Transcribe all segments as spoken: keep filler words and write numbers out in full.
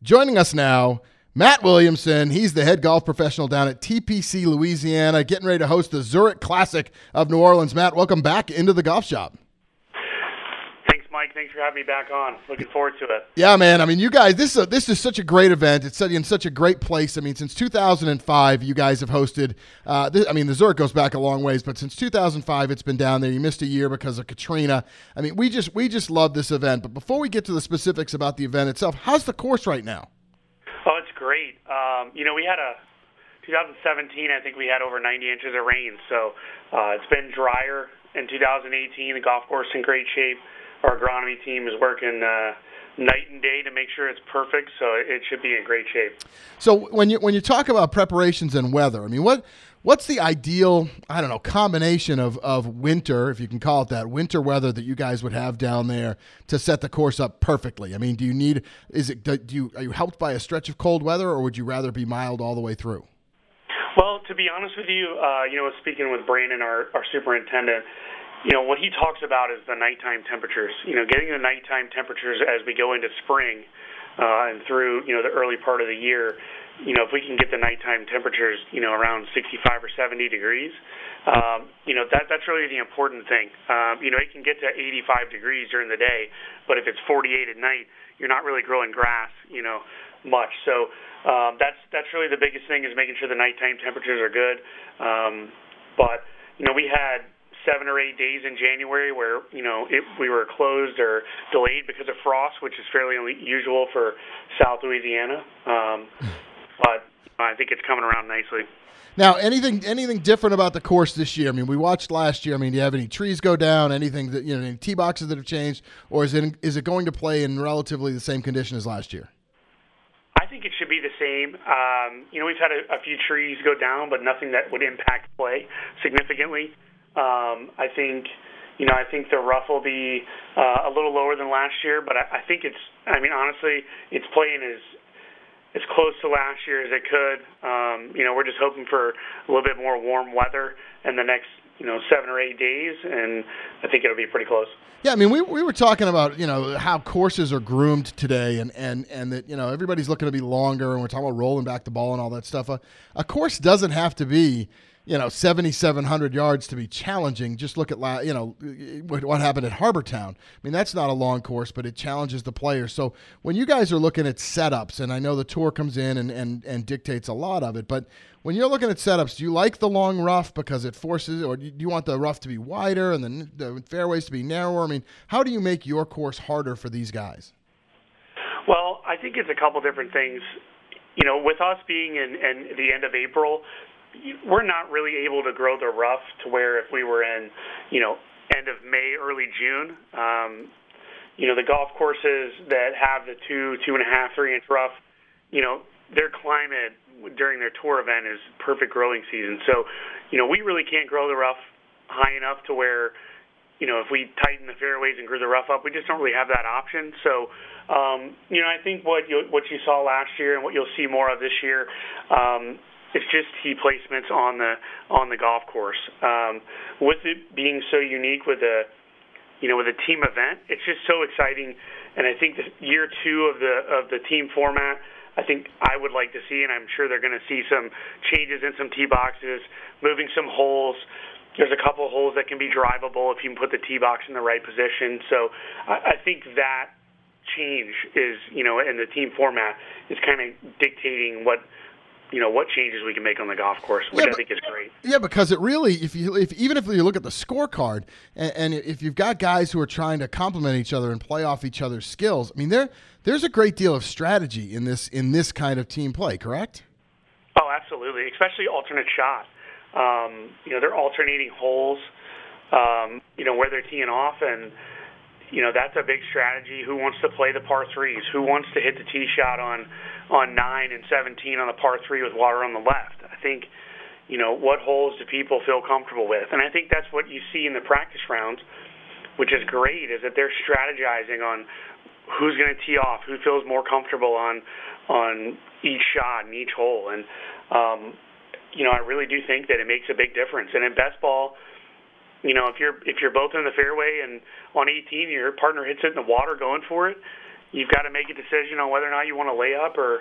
Joining us now, Matt Williamson. He's the head golf professional down at T P C Louisiana, getting ready to host the Zurich Classic of New Orleans. Matt, welcome back into the golf shop. Thanks, Mike. Thanks for having me back on. Looking forward to it. Yeah, man. I mean, you guys, this is a, this is such a great event. It's in such a great place. I mean, since two thousand five, you guys have hosted. Uh, this, I mean, the Zurich goes back a long ways, but since two thousand five, it's been down there. You missed a year because of Katrina. I mean, we just we just love this event. But before we get to the specifics about the event itself, how's the course right now? Oh, it's great. Um, you know, we had a twenty seventeen. I think we had over ninety inches of rain, so uh, it's been drier in two thousand eighteen. The golf course is in great shape. Our agronomy team is working uh, night and day to make sure it's perfect, so it should be in great shape. So when you when you talk about preparations and weather, I mean, what what's the ideal, I don't know, combination of, of winter, if you can call it that, winter weather that you guys would have down there to set the course up perfectly? I mean, do you need is it do you are you helped by a stretch of cold weather, or would you rather be mild all the way through? Well, to be honest with you, uh, you know, speaking with Brandon, our, our superintendent, you know, what he talks about is the nighttime temperatures. You know, getting the nighttime temperatures as we go into spring uh, and through, you know, the early part of the year. You know, if we can get the nighttime temperatures, you know, around sixty-five or seventy degrees, um, you know, that that's really the important thing. Um, you know, it can get to eighty-five degrees during the day, but if it's forty-eight at night, you're not really growing grass, you know, much. So um, that's that's really the biggest thing, is making sure the nighttime temperatures are good. Um, but, you know, we had seven or eight days in January where, you know, it, we were closed or delayed because of frost, which is fairly unusual for South Louisiana. Um, but I think it's coming around nicely. Now, anything anything different about the course this year? I mean, we watched last year. I mean, do you have any trees go down? Anything that, you know, any tee boxes that have changed, or is it is it going to play in relatively the same condition as last year? I think it should be the same. Um, you know, we've had a, a few trees go down, but nothing that would impact play significantly. Um, I think, you know, I think the rough will be uh, a little lower than last year, but I, I think it's. I mean, honestly, it's playing as as close to last year as it could. Um, you know, we're just hoping for a little bit more warm weather in the next, you know, seven or eight days, and I think it'll be pretty close. Yeah, I mean, we we were talking about, you know, how courses are groomed today, and, and, and that, you know, everybody's looking to be longer, and we're talking about rolling back the ball and all that stuff. A, a course doesn't have to be, you know, seventy-seven hundred yards to be challenging. Just look at, you know, what, what happened at Harbor Town. I mean, that's not a long course, but it challenges the players. So when you guys are looking at setups, and I know the tour comes in and, and, and dictates a lot of it, but when you're looking at setups, do you like the long rough because it forces, or do you want the rough to be wider and the, the fairways to be narrower? I mean, how do you make your course harder for these guys? Well, I think it's a couple different things. You know, with us being in, in the end of April, we're not really able to grow the rough to where if we were in, you know, end of May, early June, um, you know, the golf courses that have the two, two and a half, three inch rough, you know, their climate during their tour event is perfect growing season. So, you know, we really can't grow the rough high enough to where, you know, if we tighten the fairways and grew the rough up, we just don't really have that option. So, um, you know, I think what you, what you saw last year and what you'll see more of this year, um, it's just tee placements on the on the golf course. Um, with it being so unique with a, you know, with a team event, it's just so exciting. And I think the year two of the of the team format, I think I would like to see, and I'm sure they're going to see some changes in some tee boxes, moving some holes. There's a couple of holes that can be drivable if you can put the tee box in the right position. So I, I think that change is, you know, in the team format is kind of dictating what, you know, what changes we can make on the golf course, which yeah, I think is great. Yeah, because it really, if you, if even if you look at the scorecard, and, and if you've got guys who are trying to complement each other and play off each other's skills, I mean, there there's a great deal of strategy in this in this kind of team play, correct? Oh, absolutely, especially alternate shot. Um, you know, they're alternating holes. Um, you know, where they're teeing off, and you know, that's a big strategy. Who wants to play the par threes? Who wants to hit the tee shot on on nine and seventeen on the par three with water on the left? I think, you know, what holes do people feel comfortable with? And I think that's what you see in the practice rounds, which is great, is that they're strategizing on who's going to tee off, who feels more comfortable on on each shot and each hole. And, um, you know, I really do think that it makes a big difference. And in best ball, you know, if you're if you're both in the fairway and on eighteen, your partner hits it in the water going for it, you've got to make a decision on whether or not you want to lay up or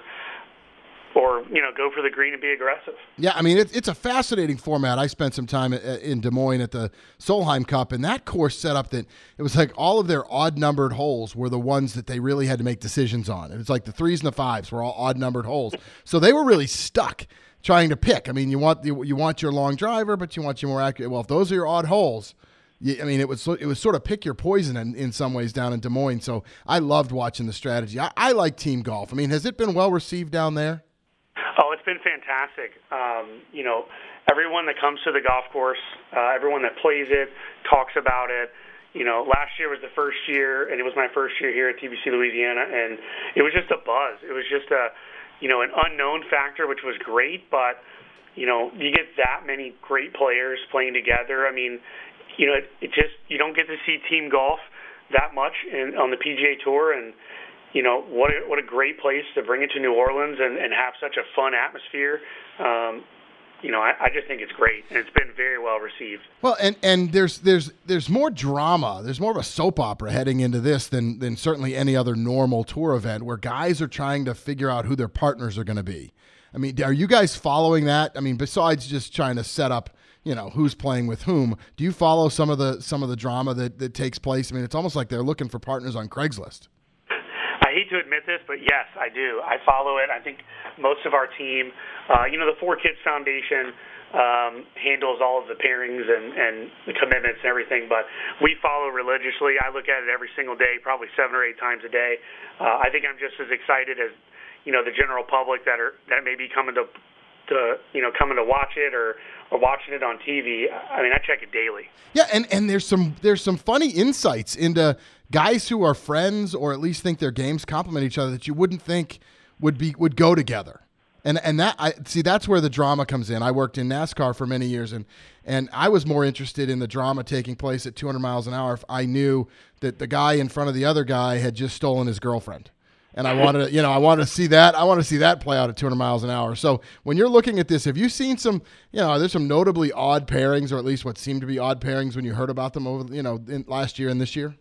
or you know go for the green and be aggressive. Yeah, I mean it, it's a fascinating format. I spent some time in Des Moines at the Solheim Cup, and that course set up that it was like all of their odd-numbered holes were the ones that they really had to make decisions on. It was like the threes and the fives were all odd-numbered holes, so they were really stuck trying to pick. I mean, you want you, you want your long driver, but you want your more accurate. Well, if those are your odd holes, you, I mean, it was it was sort of pick your poison in, in some ways down in Des Moines. So I loved watching the strategy. I, I like team golf. I mean, has it been well received down there? Oh, it's been fantastic. Um, you know, everyone that comes to the golf course, uh, everyone that plays it, talks about it. You know, last year was the first year, and it was my first year here at T P C Louisiana, and it was just a buzz. It was just a, you know, an unknown factor, which was great, but, you know, you get that many great players playing together. I mean, you know, it, it just, you don't get to see team golf that much in, on the P G A Tour, and, you know, what a, what a great place to bring it to New Orleans and, and have such a fun atmosphere. Um, you know, I, I just think it's great, and it's been very well received. Well, and, and there's there's there's more drama. There's more of a soap opera heading into this than than certainly any other normal tour event where guys are trying to figure out who their partners are going to be. I mean, are you guys following that? I mean, besides just trying to set up, you know, who's playing with whom, do you follow some of the some of the drama that, that takes place? I mean, it's almost like they're looking for partners on Craigslist. I hate to admit this, but yes, I do. I follow it. I think most of our team, uh, you know, the Four Kids Foundation um, handles all of the pairings and, and the commitments and everything, but we follow religiously. I look at it every single day, probably seven or eight times a day. Uh, I think I'm just as excited as, you know, the general public that are that may be coming to, to you know, coming to watch it or, or watching it on T V. I mean, I check it daily. Yeah, and, and there's some there's some funny insights into guys who are friends or at least think their games complement each other that you wouldn't think would be would go together. And and that I see that's where the drama comes in. I worked in NASCAR for many years, and and I was more interested in the drama taking place at two hundred miles an hour if I knew that the guy in front of the other guy had just stolen his girlfriend. And I wanted to, you know, I wanted to see that. I want to see that play out at two hundred miles an hour. So when you're looking at this, have you seen some, you know, there's some notably odd pairings, or at least what seemed to be odd pairings when you heard about them over, you know, in last year and this year?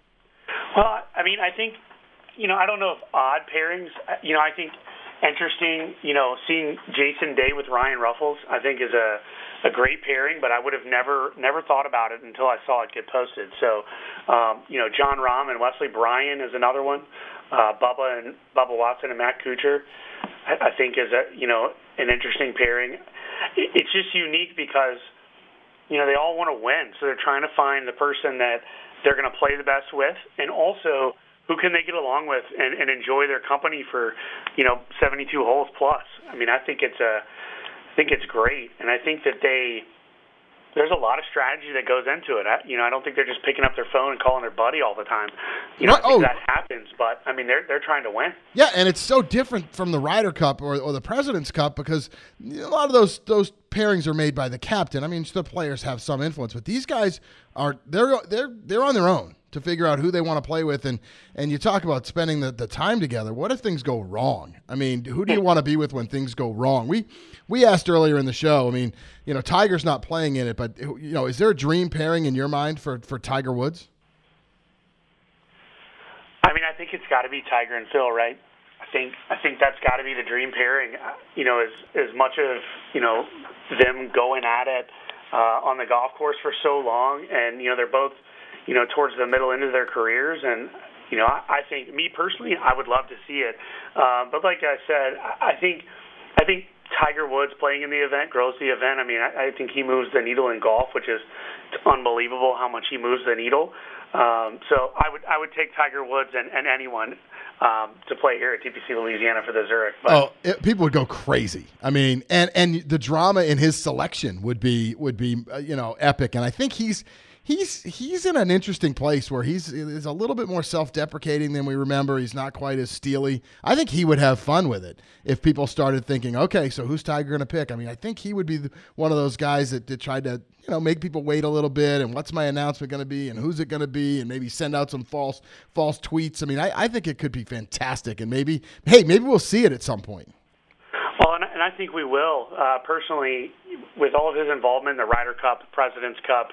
Well, I mean, I think, you know, I don't know if odd pairings, you know, I think interesting, you know, seeing Jason Day with Ryan Ruffles, I think is a, a great pairing, but I would have never never thought about it until I saw it get posted. So, um, you know, John Rahm and Wesley Bryan is another one. Uh, Bubba and Bubba Watson and Matt Kuchar, I, I think is a, you know, an interesting pairing. It, it's just unique because, you know, they all want to win, so they're trying to find the person that they're going to play the best with, and also who can they get along with and, and enjoy their company for, you know, seventy-two holes plus. I mean, I think it's a, I think it's great, and I think that they, there's a lot of strategy that goes into it. I, you know, I don't think they're just picking up their phone and calling their buddy all the time. You know, I think oh. that happens, but I mean, they're they're trying to win. Yeah, and it's so different from the Ryder Cup or, or the President's Cup because a lot of those those pairings are made by the captain. I mean, the players have some influence, but these guys are they're they're they're on their own to figure out who they want to play with. And, and you talk about spending the, the time together. What if things go wrong? I mean, who do you want to be with when things go wrong? We we asked earlier in the show, I mean, you know, Tiger's not playing in it, but, you know, is there a dream pairing in your mind for, for Tiger Woods? I mean, I think it's got to be Tiger and Phil, right? I think I think that's got to be the dream pairing. You know, as as much of, you know, them going at it uh, on the golf course for so long, and, you know, they're both, you know, towards the middle end of their careers. And, you know, I, I think, me personally, I would love to see it. Uh, but like I said, I think I think Tiger Woods playing in the event grows the event. I mean, I, I think he moves the needle in golf, which is unbelievable how much he moves the needle. Um, so I would I would take Tiger Woods and, and anyone um, to play here at T P C Louisiana for the Zurich. But, oh, it, people would go crazy. I mean, and and the drama in his selection would be would be uh, you know, epic. And I think he's. He's he's in an interesting place where he's is a little bit more self-deprecating than we remember. He's not quite as steely. I think he would have fun with it if people started thinking, okay, so who's Tiger going to pick? I mean, I think he would be the, one of those guys that, that tried to, you know, make people wait a little bit, and what's my announcement going to be, and who's it going to be, and maybe send out some false false tweets. I mean, I, I think it could be fantastic, and maybe, hey, maybe we'll see it at some point. Well, and, and I think we will. Uh, personally, with all of his involvement in the Ryder Cup, President's Cup,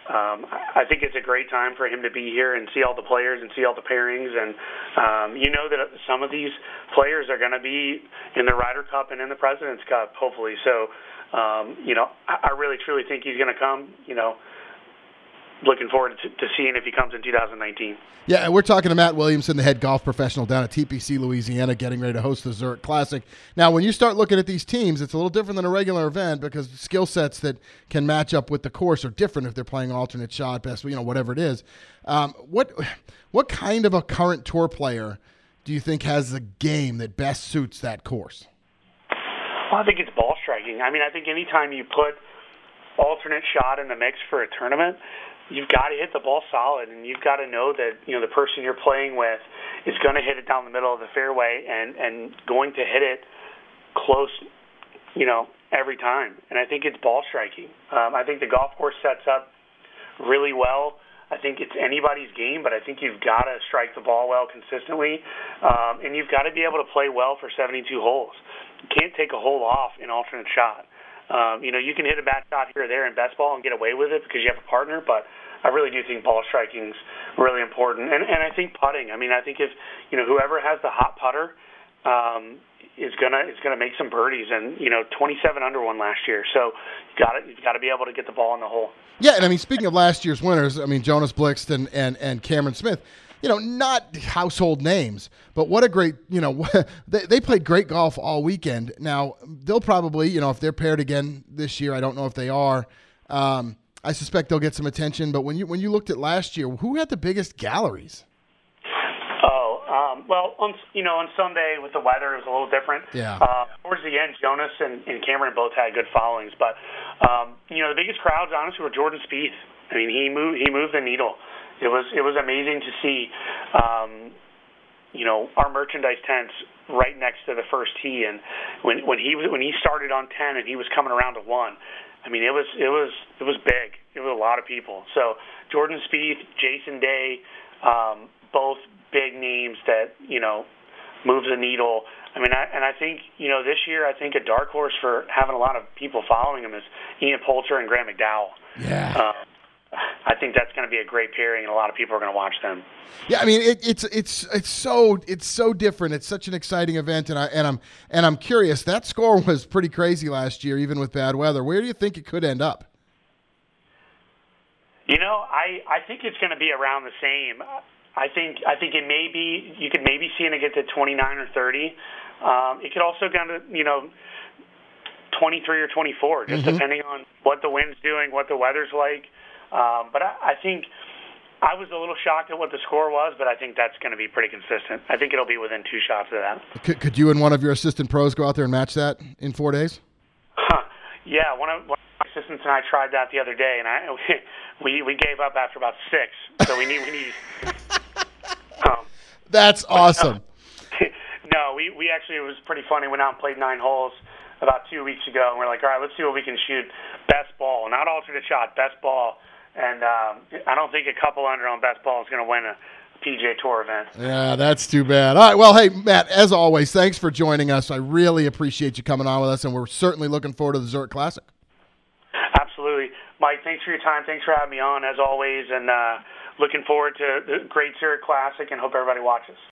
um, I think it's a great time for him to be here and see all the players and see all the pairings. And um, you know that some of these players are going to be in the Ryder Cup and in the President's Cup, hopefully. So, um, you know, I, I really, truly think he's going to come, you know, looking forward to, to seeing if he comes in two thousand nineteen. Yeah, and we're talking to Matt Williamson, the head golf professional down at T P C Louisiana, getting ready to host the Zurich Classic. Now, when you start looking at these teams, it's a little different than a regular event because the skill sets that can match up with the course are different if they're playing alternate shot, best, you know, whatever it is. Um, what what kind of a current tour player do you think has the game that best suits that course? Well, I think it's ball striking. I mean, I think anytime you put alternate shot in the mix for a tournament, you've got to hit the ball solid, and you've got to know that, you know, the person you're playing with is going to hit it down the middle of the fairway and, and going to hit it close, you know, every time. And I think it's ball striking. Um, I think the golf course sets up really well. I think it's anybody's game, but I think you've got to strike the ball well consistently, um, and you've got to be able to play well for seventy-two holes. You can't take a hole off in alternate shot. Um, you know, you can hit a bad shot here or there in best ball and get away with it because you have a partner, but I really do think ball striking's really important. And, and I think putting. I mean, I think if, you know, whoever has the hot putter um, is gonna is gonna make some birdies, and, you know, twenty-seven under one last year. So you got you've got to be able to get the ball in the hole. Yeah, and I mean, speaking of last year's winners, I mean, Jonas Blixt and, and, and Cameron Smith, you know, not household names, but what a great, you know, they, they played great golf all weekend. Now, they'll probably, you know, if they're paired again this year, I don't know if they are, um, I suspect they'll get some attention. But when you when you looked at last year, who had the biggest galleries? Oh, um, well, on, you know, on Sunday with the weather, it was a little different. Yeah. Uh, towards the end, Jonas and, and Cameron both had good followings. But, um, you know, the biggest crowds, honestly, were Jordan Spieth. I mean, he moved, he moved the needle. It was it was amazing to see, um, you know, our merchandise tents right next to the first tee, and when when he when he started on ten and he was coming around to one, I mean, it was it was it was big. It was a lot of people. So Jordan Spieth, Jason Day, um, both big names that, you know, move the needle. I mean, I, and I think, you know, this year I think a dark horse for having a lot of people following him is Ian Poulter and Graham McDowell. Yeah. Um, I think that's going to be a great pairing, and a lot of people are going to watch them. Yeah, I mean, it, it's it's it's so it's so different. It's such an exciting event, and I and I'm and I'm curious. That score was pretty crazy last year, even with bad weather. Where do you think it could end up? You know, I, I think it's going to be around the same. I think I think it may be, you could maybe see it get to twenty-nine or thirty. Um, it could also go to, you know, twenty-three or twenty-four, just mm-hmm. depending on what the wind's doing, what the weather's like. Um, but I, I think I was a little shocked at what the score was, but I think that's going to be pretty consistent. I think it'll be within two shots of that. Could, could you and one of your assistant pros go out there and match that in four days? Huh. Yeah, one of, one of my assistants and I tried that the other day, and I we we gave up after about six. So we need we need. Um, that's awesome. But, no, we we actually, it was pretty funny. Went out and played nine holes about two weeks ago, and we're like, all right, let's see what we can shoot. Best ball, not alternate shot, best ball. And um, I don't think a couple under on best ball is going to win a P G A Tour event. Yeah, that's too bad. All right, well, hey, Matt, as always, thanks for joining us. I really appreciate you coming on with us, and we're certainly looking forward to the Zurich Classic. Absolutely. Mike, thanks for your time. Thanks for having me on, as always, and uh, looking forward to the great Zurich Classic, and hope everybody watches.